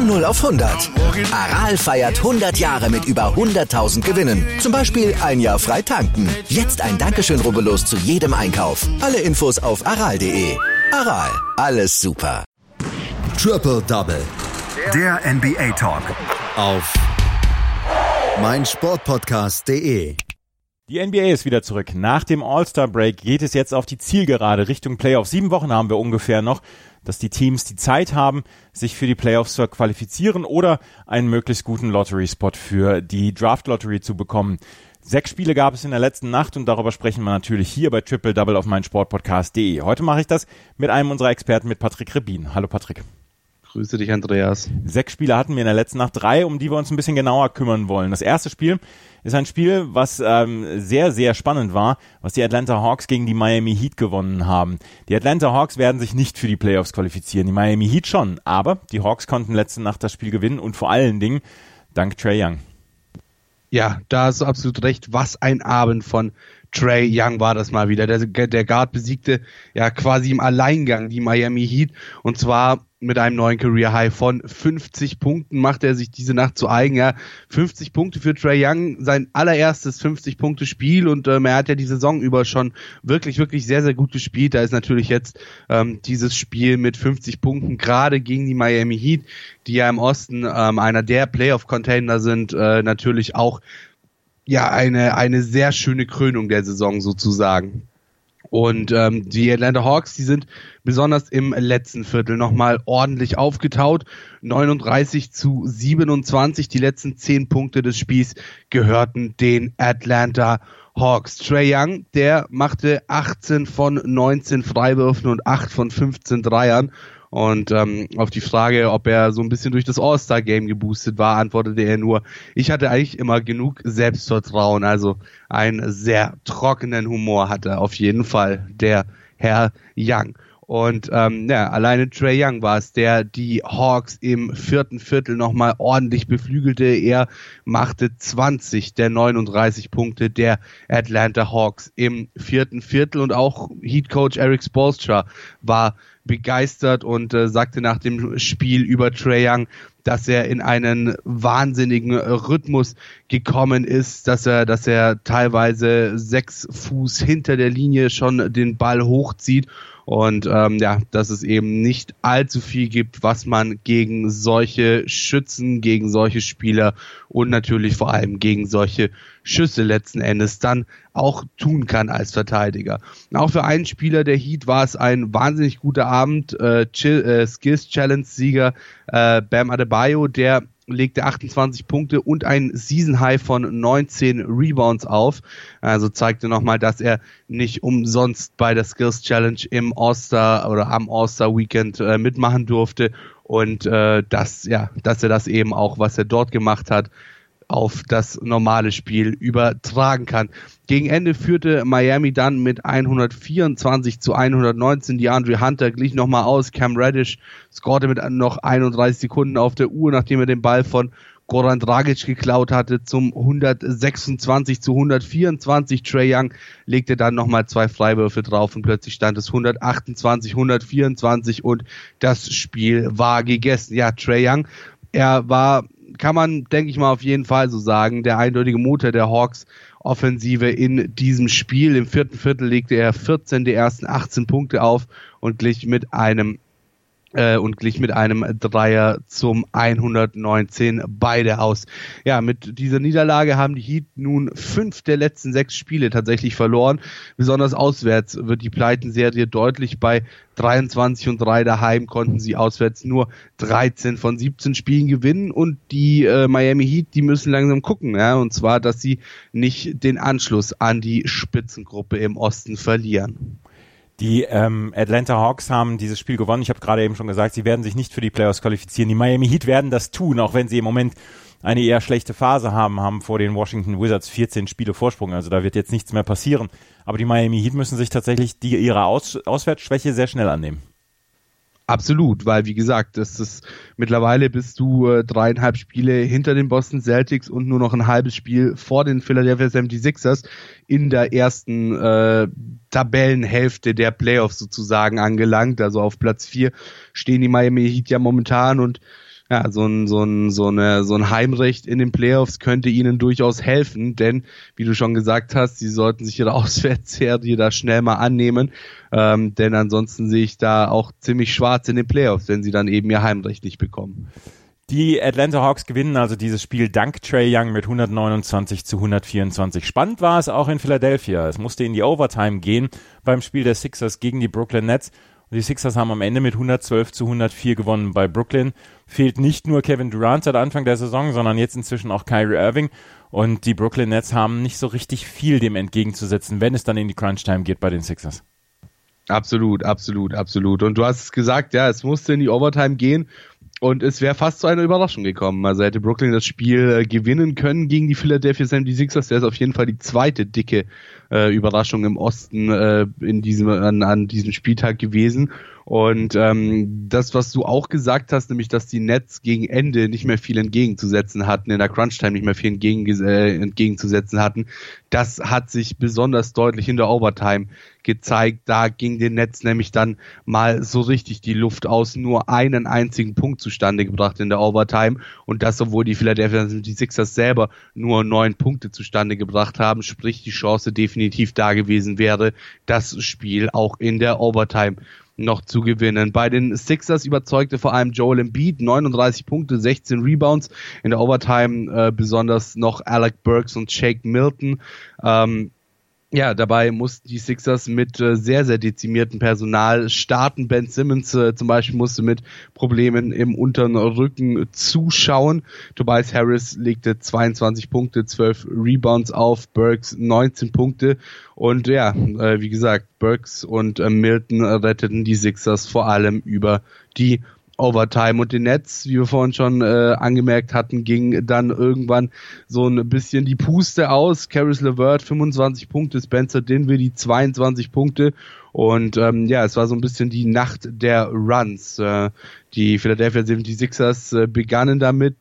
Von 0 auf 100. Aral feiert 100 Jahre mit über 100.000 Gewinnen. Zum Beispiel ein Jahr frei tanken. Jetzt ein Dankeschön, rubbellos zu jedem Einkauf. Alle Infos auf aral.de. Aral, alles super. Triple Double. Der NBA Talk. Auf meinsportpodcast.de. Die NBA ist wieder zurück. Nach dem All-Star-Break geht es jetzt auf die Zielgerade Richtung Playoffs. 7 Wochen haben wir ungefähr noch, dass die Teams die Zeit haben, sich für die Playoffs zu qualifizieren oder einen möglichst guten Lottery-Spot für die Draft-Lottery zu bekommen. 6 Spiele gab es in der letzten Nacht und darüber sprechen wir natürlich hier bei Triple Double auf meinsportpodcast.de. Heute mache ich das mit einem unserer Experten, mit Patrick Rebin. Hallo Patrick. Grüße dich, Andreas. 6 Spiele hatten wir in der letzten Nacht, 3, um die wir uns ein bisschen genauer kümmern wollen. Das erste Spiel ist ein Spiel, was sehr, sehr spannend war, was die Atlanta Hawks gegen die Miami Heat gewonnen haben. Die Atlanta Hawks werden sich nicht für die Playoffs qualifizieren, die Miami Heat schon, aber die Hawks konnten letzte Nacht das Spiel gewinnen und vor allen Dingen dank Trae Young. Ja, da hast du absolut recht. Was ein Abend von Trae Young war das mal wieder. Der Guard besiegte ja quasi im Alleingang die Miami Heat und zwar mit einem neuen Career High von 50 Punkten macht er sich diese Nacht zu eigen. Ja, 50 Punkte für Trae Young, sein allererstes 50-Punkte-Spiel und er hat ja die Saison über schon wirklich, wirklich sehr, sehr gut gespielt. Da ist natürlich jetzt dieses Spiel mit 50 Punkten gerade gegen die Miami Heat, die ja im Osten einer der Playoff-Contender sind, natürlich auch ja eine sehr schöne Krönung der Saison sozusagen. Und die Atlanta Hawks, die sind besonders im letzten Viertel nochmal ordentlich aufgetaut. 39-27, die letzten 10 Punkte des Spiels gehörten den Atlanta Hawks. Trae Young, der machte 18 von 19 Freiwürfen und 8 von 15 Dreiern. Und auf die Frage, ob er so ein bisschen durch das All-Star-Game geboostet war, antwortete er nur, ich hatte eigentlich immer genug Selbstvertrauen. Also einen sehr trockenen Humor hatte auf jeden Fall der Herr Young. Und alleine Trae Young war es, der die Hawks im 4. Viertel nochmal ordentlich beflügelte. Er machte 20 der 39 Punkte der Atlanta Hawks im 4. Viertel. Und auch Heat-Coach Erik Spoelstra war begeistert und sagte nach dem Spiel über Trae Young, dass er in einen wahnsinnigen Rhythmus gekommen ist, dass er teilweise 6 Fuß hinter der Linie schon den Ball hochzieht und dass es eben nicht allzu viel gibt, was man gegen solche Schützen, gegen solche Spieler und natürlich vor allem gegen solche Schüsse letzten Endes dann auch tun kann als Verteidiger. Auch für einen Spieler der Heat war es ein wahnsinnig guter Abend. Skills Challenge Sieger Bam Adebayo, der legte 28 Punkte und ein Season High von 19 Rebounds auf. Also zeigte nochmal, dass er nicht umsonst bei der Skills Challenge im All-Star oder am All-Star Weekend mitmachen durfte und dass er das eben auch, was er dort gemacht hat, auf das normale Spiel übertragen kann. Gegen Ende führte Miami dann mit 124-119. DeAndre Hunter glich nochmal aus. Cam Reddish scorte mit noch 31 Sekunden auf der Uhr, nachdem er den Ball von Goran Dragic geklaut hatte, zum 126-124. Trae Young legte dann nochmal 2 Freiwürfe drauf und plötzlich stand es 128-124 und das Spiel war gegessen. Ja, Trae Young, er war, kann man, denke ich mal, auf jeden Fall so sagen, der eindeutige Motor der Hawks Offensive in diesem Spiel. Im 4. Viertel legte er 14 der ersten 18 Punkte auf und glich mit einem Dreier zum 119 beide aus. Ja, mit dieser Niederlage haben die Heat nun 5 der letzten 6 Spiele tatsächlich verloren. Besonders auswärts wird die Pleitenserie deutlich. Bei 23-3 daheim konnten sie auswärts nur 13 von 17 Spielen gewinnen und die Miami Heat, die müssen langsam gucken, ja, und zwar, dass sie nicht den Anschluss an die Spitzengruppe im Osten verlieren. Die Atlanta Hawks haben dieses Spiel gewonnen. Ich habe gerade eben schon gesagt, sie werden sich nicht für die Playoffs qualifizieren. Die Miami Heat werden das tun, auch wenn sie im Moment eine eher schlechte Phase haben vor den Washington Wizards 14 Spiele Vorsprung. Also da wird jetzt nichts mehr passieren. Aber die Miami Heat müssen sich tatsächlich ihrer Auswärtsschwäche sehr schnell annehmen. Absolut, weil wie gesagt, mittlerweile bist du 3,5 Spiele hinter den Boston Celtics und nur noch ein halbes Spiel vor den Philadelphia 76ers in der ersten Tabellenhälfte der Playoffs sozusagen angelangt. Also auf Platz 4 stehen die Miami Heat ja momentan und ja, so ein Heimrecht in den Playoffs könnte ihnen durchaus helfen, denn, wie du schon gesagt hast, sie sollten sich ihre Auswärtsserie da schnell mal annehmen, denn ansonsten sehe ich da auch ziemlich schwarz in den Playoffs, wenn sie dann eben ihr Heimrecht nicht bekommen. Die Atlanta Hawks gewinnen also dieses Spiel dank Trae Young mit 129-124. Spannend war es auch in Philadelphia. Es musste in die Overtime gehen beim Spiel der Sixers gegen die Brooklyn Nets. Und die Sixers haben am Ende mit 112-104 gewonnen. Bei Brooklyn fehlt nicht nur Kevin Durant seit Anfang der Saison, sondern jetzt inzwischen auch Kyrie Irving. Und die Brooklyn Nets haben nicht so richtig viel dem entgegenzusetzen, wenn es dann in die Crunch-Time geht bei den Sixers. Absolut. Und du hast es gesagt, ja, es musste in die Overtime gehen. Und es wäre fast zu einer Überraschung gekommen. Also hätte Brooklyn das Spiel gewinnen können gegen die Philadelphia 76ers. Der ist auf jeden Fall die zweite dicke Überraschung im Osten an diesem Spieltag gewesen. Und das, was du auch gesagt hast, nämlich, dass die Nets gegen Ende nicht mehr viel entgegenzusetzen hatten, in der Crunch-Time nicht mehr viel entgegenzusetzen hatten, das hat sich besonders deutlich in der Overtime gezeigt. Da ging den Nets nämlich dann mal so richtig die Luft aus, nur einen einzigen Punkt zustande gebracht in der Overtime. Und das, obwohl die Philadelphia 76ers selber nur 9 Punkte zustande gebracht haben, sprich die Chance definitiv da gewesen wäre, das Spiel auch in der Overtime noch zu gewinnen. Bei den Sixers überzeugte vor allem Joel Embiid, 39 Punkte, 16 Rebounds. In der Overtime besonders noch Alec Burks und Shake Milton. Dabei mussten die Sixers mit sehr, sehr dezimiertem Personal starten. Ben Simmons zum Beispiel musste mit Problemen im unteren Rücken zuschauen. Tobias Harris legte 22 Punkte, 12 Rebounds auf, Burks 19 Punkte. Und wie gesagt, Burks und Milton retteten die Sixers vor allem über die Overtime. Und den Nets, wie wir vorhin schon angemerkt hatten, ging dann irgendwann so ein bisschen die Puste aus. Caris LeVert 25 Punkte, Spencer Dinwiddie 22 Punkte. Und es war so ein bisschen die Nacht der Runs. Die Philadelphia 76ers begannen damit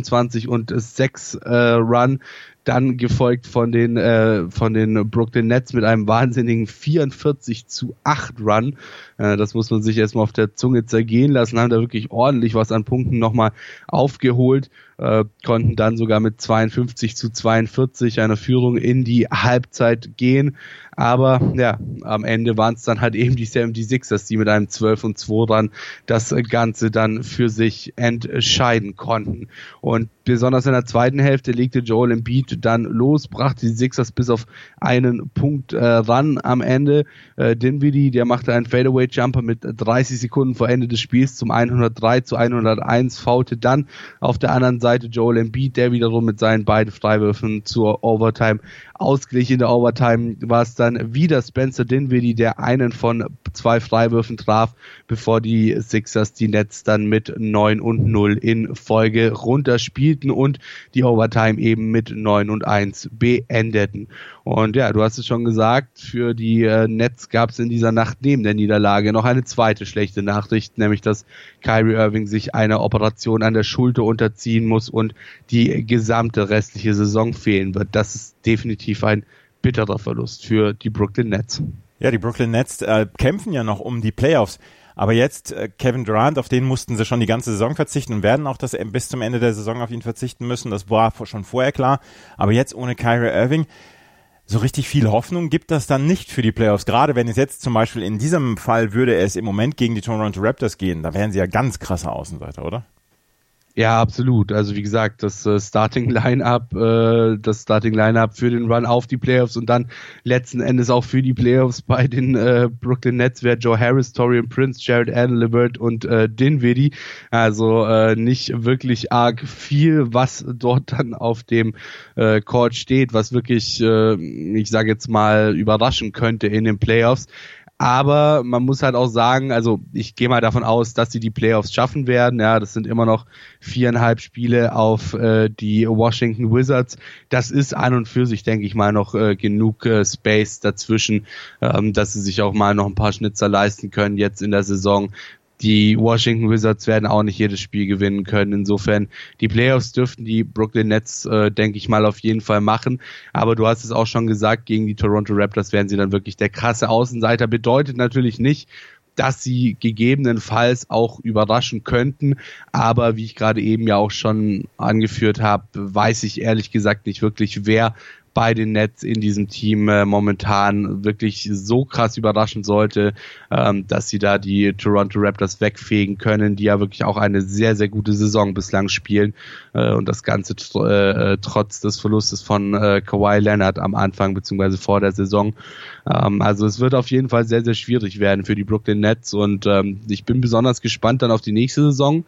22-6 Run, dann gefolgt von den Brooklyn Nets mit einem wahnsinnigen 44-8 Run. Das muss man sich erstmal auf der Zunge zergehen lassen, haben da wirklich ordentlich was an Punkten nochmal aufgeholt, konnten dann sogar mit 52-42 einer Führung in die Halbzeit gehen. Aber am Ende waren es dann halt eben die 76ers, die mit einem 12-2 Run das Ganze dann für sich entscheiden konnten. Und besonders in der zweiten Hälfte legte Joel Embiid dann los, brachte die Sixers bis auf einen Punkt ran am Ende. Dinwiddie, der machte einen Fadeaway-Jumper mit 30 Sekunden vor Ende des Spiels zum 103-101, foulte dann auf der anderen Seite Joel Embiid, der wiederum mit seinen beiden Freiwürfen zur Overtime ausglich. In der Overtime war es dann wieder Spencer Dinwiddie, der einen von 2 Freiwürfen traf, bevor die Sixers die Nets dann mit 9-0 in Folge runterspielten und die Overtime eben mit 9-1 beendeten. Und du hast es schon gesagt, für die Nets gab es in dieser Nacht neben der Niederlage noch eine zweite schlechte Nachricht, nämlich dass Kyrie Irving sich einer Operation an der Schulter unterziehen muss und die gesamte restliche Saison fehlen wird. Das ist definitiv ein bitterer Verlust für die Brooklyn Nets. Ja, die Brooklyn Nets kämpfen ja noch um die Playoffs. Aber jetzt Kevin Durant, auf den mussten sie schon die ganze Saison verzichten und werden auch bis zum Ende der Saison auf ihn verzichten müssen. Das war schon vorher klar. Aber jetzt ohne Kyrie Irving, so richtig viel Hoffnung gibt das dann nicht für die Playoffs. Gerade wenn es jetzt zum Beispiel in diesem Fall würde es im Moment gegen die Toronto Raptors gehen, da wären sie ja ganz krasse Außenseiter, oder? Ja, absolut. Also wie gesagt, das Starting Lineup für den Run auf die Playoffs und dann letzten Endes auch für die Playoffs bei den Brooklyn Nets wäre Joe Harris, Taurean Prince, Jared Allen, LeVert und Dinwiddie. Also nicht wirklich arg viel, was dort dann auf dem Court steht, was wirklich, ich sage jetzt mal, überraschen könnte in den Playoffs. Aber man muss halt auch sagen, also ich gehe mal davon aus, dass sie die Playoffs schaffen werden. Ja, das sind immer noch 4,5 Spiele auf die Washington Wizards. Das ist an und für sich, denke ich mal, noch genug Space dazwischen, dass sie sich auch mal noch ein paar Schnitzer leisten können jetzt in der Saison. Die Washington Wizards werden auch nicht jedes Spiel gewinnen können. Insofern, die Playoffs dürften die Brooklyn Nets, denke ich mal, auf jeden Fall machen. Aber du hast es auch schon gesagt, gegen die Toronto Raptors werden sie dann wirklich der krasse Außenseiter. Bedeutet natürlich nicht, dass sie gegebenenfalls auch überraschen könnten. Aber wie ich gerade eben ja auch schon angeführt habe, weiß ich ehrlich gesagt nicht wirklich, wer bei den Nets in diesem Team momentan wirklich so krass überraschen sollte, dass sie da die Toronto Raptors wegfegen können, die ja wirklich auch eine sehr, sehr gute Saison bislang spielen und das Ganze trotz des Verlustes von Kawhi Leonard am Anfang beziehungsweise vor der Saison. Also es wird auf jeden Fall sehr, sehr schwierig werden für die Brooklyn Nets und ich bin besonders gespannt dann auf die nächste Saison,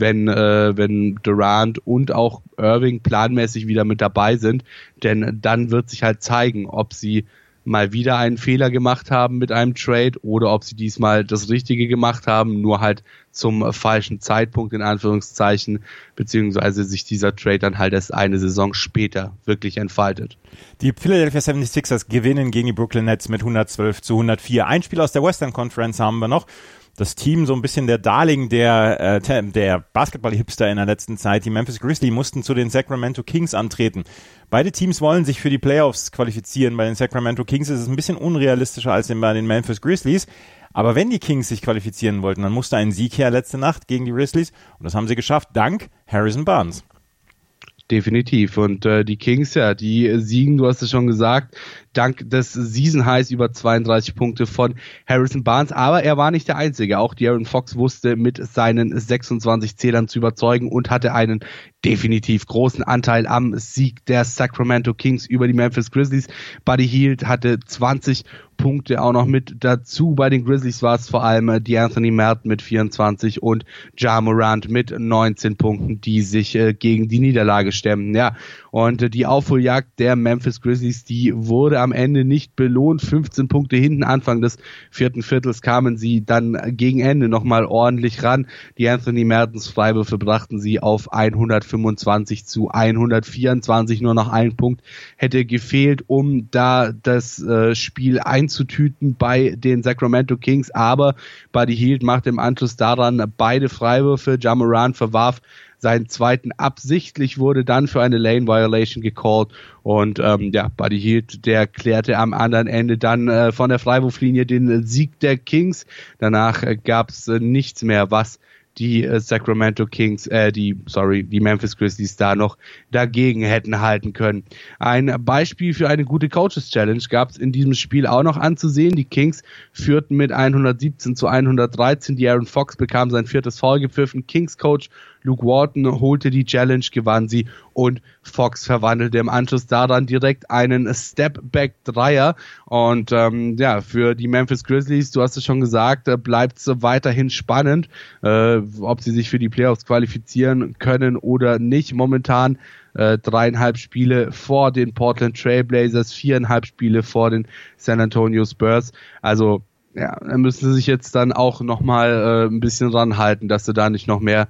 wenn Durant und auch Irving planmäßig wieder mit dabei sind, denn dann wird sich halt zeigen, ob sie mal wieder einen Fehler gemacht haben mit einem Trade oder ob sie diesmal das Richtige gemacht haben, nur halt zum falschen Zeitpunkt in Anführungszeichen, beziehungsweise sich dieser Trade dann halt erst eine Saison später wirklich entfaltet. Die Philadelphia 76ers gewinnen gegen die Brooklyn Nets mit 112-104. Ein Spiel aus der Western Conference haben wir noch. Das Team, so ein bisschen der Darling der Basketball-Hipster in der letzten Zeit, die Memphis Grizzlies, mussten zu den Sacramento Kings antreten. Beide Teams wollen sich für die Playoffs qualifizieren. Bei den Sacramento Kings ist es ein bisschen unrealistischer als bei den Memphis Grizzlies. Aber wenn die Kings sich qualifizieren wollten, dann musste ein Sieg her letzte Nacht gegen die Grizzlies. Und das haben sie geschafft, dank Harrison Barnes. Definitiv. Und die Kings, ja, die siegen, du hast es schon gesagt, dank des Season Highs über 32 Punkte von Harrison Barnes. Aber er war nicht der Einzige. Auch De'Aaron Fox wusste mit seinen 26 Zählern zu überzeugen und hatte einen definitiv großen Anteil am Sieg der Sacramento Kings über die Memphis Grizzlies. Buddy Hield hatte 20 Punkte auch noch mit dazu. Bei den Grizzlies war es vor allem DeAnthony Melton mit 24 und Ja Morant mit 19 Punkten, die sich gegen die Niederlage stemmen. Ja, und die Aufholjagd der Memphis Grizzlies, die wurde am Ende nicht belohnt. 15 Punkte hinten, Anfang des vierten Viertels kamen sie dann gegen Ende nochmal ordentlich ran. DeAnthony Meltons Freiwürfe brachten sie auf 125-124. Nur noch ein Punkt hätte gefehlt, um da das Spiel einzutüten bei den Sacramento Kings. Aber Buddy Hield machte im Anschluss daran beide Freiwürfe. Ja Morant verwarf seinen zweiten absichtlich, wurde dann für eine Lane Violation gecallt und Buddy Hield, der klärte am anderen Ende dann von der Freiwurflinie den Sieg der Kings. Danach gab es nichts mehr, was die die Memphis Grizzlies da noch dagegen hätten halten können. Ein Beispiel für eine gute Coaches Challenge gab es in diesem Spiel auch noch anzusehen. Die Kings führten mit 117-113. De'Aaron Fox bekam sein viertes Foul gepfiffen. Kings Coach Luke Walton holte die Challenge, gewann sie und Fox verwandelte im Anschluss daran direkt einen Step-Back-Dreier. Und für die Memphis Grizzlies, du hast es schon gesagt, bleibt es weiterhin spannend, ob sie sich für die Playoffs qualifizieren können oder nicht. Momentan 3,5 Spiele vor den Portland Trail Blazers, 4,5 Spiele vor den San Antonio Spurs. Also ja, da müssen sie sich jetzt dann auch nochmal ein bisschen ranhalten, dass sie da nicht noch mehr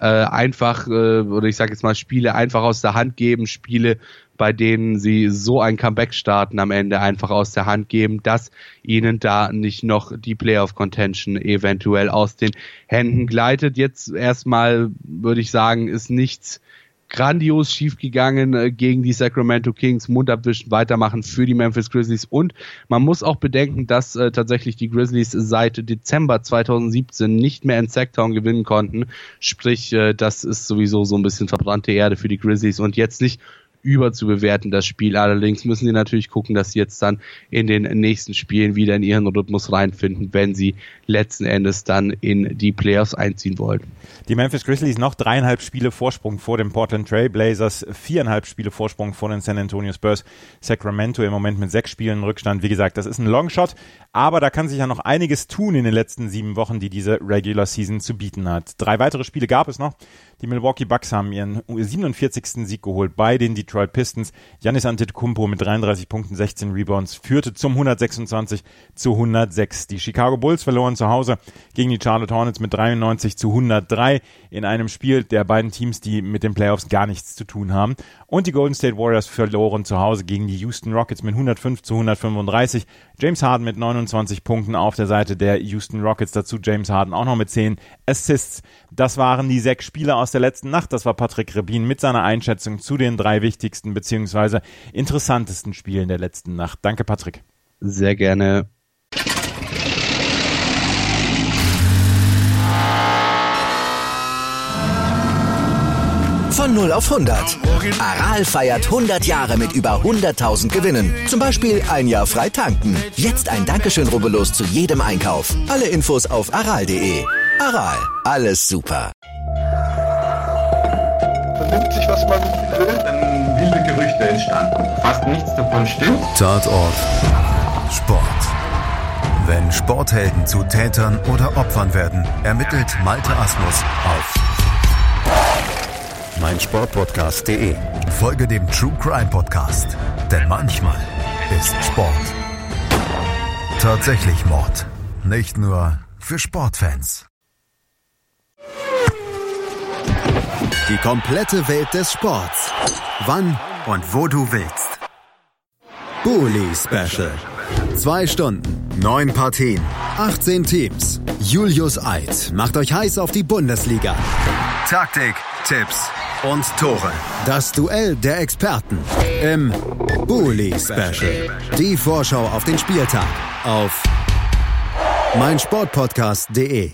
Spiele einfach aus der Hand geben, Spiele, bei denen sie so ein Comeback starten, am Ende einfach aus der Hand geben, dass ihnen da nicht noch die Playoff-Contention eventuell aus den Händen gleitet. Jetzt erstmal würde ich sagen, ist nichts grandios schiefgegangen gegen die Sacramento Kings, Mund abwischen, weitermachen für die Memphis Grizzlies und man muss auch bedenken, dass tatsächlich die Grizzlies seit Dezember 2017 nicht mehr in Sacktown gewinnen konnten, sprich das ist sowieso so ein bisschen verbrannte Erde für die Grizzlies und jetzt nicht überzubewerten, das Spiel. Allerdings müssen sie natürlich gucken, dass sie jetzt dann in den nächsten Spielen wieder in ihren Rhythmus reinfinden, wenn sie letzten Endes dann in die Playoffs einziehen wollen. Die Memphis Grizzlies noch 3,5 Spiele Vorsprung vor den Portland Trail Blazers, 4,5 Spiele Vorsprung vor den San Antonio Spurs. Sacramento im Moment mit 6 Spielen Rückstand. Wie gesagt, das ist ein Longshot, aber da kann sich ja noch einiges tun in den letzten 7 Wochen, die diese Regular Season zu bieten hat. 3 weitere Spiele gab es noch. Die Milwaukee Bucks haben ihren 47. Sieg geholt bei den Detroit Pistons. Giannis Antetokounmpo mit 33 Punkten, 16 Rebounds führte zum 126-106. Die Chicago Bulls verloren zu Hause gegen die Charlotte Hornets mit 93-103 in einem Spiel der beiden Teams, die mit den Playoffs gar nichts zu tun haben. Und die Golden State Warriors verloren zu Hause gegen die Houston Rockets mit 105-135. James Harden mit 29 Punkten auf der Seite der Houston Rockets. Dazu James Harden auch noch mit 10 Assists. Das waren die 6 Spiele aus der letzten Nacht. Das war Patrick Rebin mit seiner Einschätzung zu den 3 wichtigsten bzw. interessantesten Spielen der letzten Nacht. Danke, Patrick. Sehr gerne. Von 0 auf 100. Aral feiert 100 Jahre mit über 100.000 Gewinnen. Zum Beispiel ein Jahr frei tanken. Jetzt ein Dankeschön, rubbellos zu jedem Einkauf. Alle Infos auf aral.de. Aral, alles super. Vernimmt sich, was man will, dann wilde Gerüchte entstanden. Fast nichts davon stimmt. Tatort Sport. Wenn Sporthelden zu Tätern oder Opfern werden, ermittelt Malte Asmus auf meinsportpodcast.de. Folge dem True Crime Podcast, denn manchmal ist Sport tatsächlich Mord. Nicht nur für Sportfans. Die komplette Welt des Sports. Wann und wo du willst. Bully Special. 2 Stunden, 9 Partien, 18 Teams. Julius Eid macht euch heiß auf die Bundesliga. Taktik, Tipps und Tore. Das Duell der Experten im Bully Special. Die Vorschau auf den Spieltag auf meinsportpodcast.de.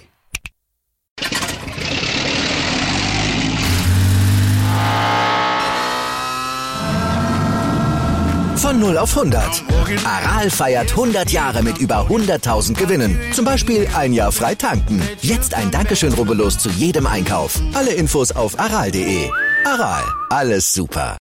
Von 0 auf 100. Aral feiert 100 Jahre mit über 100.000 Gewinnen. Zum Beispiel ein Jahr frei tanken. Jetzt ein Dankeschön, rubbellos zu jedem Einkauf. Alle Infos auf aral.de. Aral, alles super.